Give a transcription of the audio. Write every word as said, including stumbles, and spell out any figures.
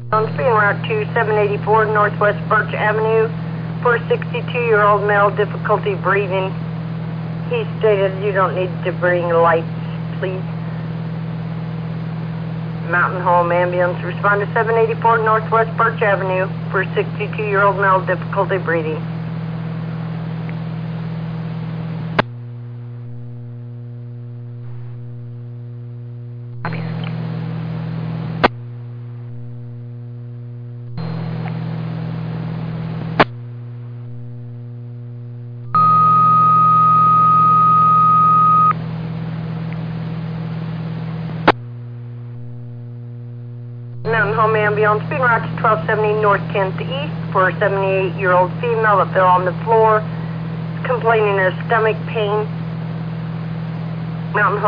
On speeding route two seven eighty-four Northwest Birch Avenue for a sixty-two-year-old male, difficulty breathing. He stated you don't need to bring lights, please. Mountain Home Ambulance, respond to seven eighty-four Northwest Birch Avenue for a sixty-two-year-old male, difficulty breathing. Mountain Home Ambulance, speeding route to twelve seventy North tenth East for a seventy-eight-year-old female that fell on the floor, complaining of stomach pain. Mountain Home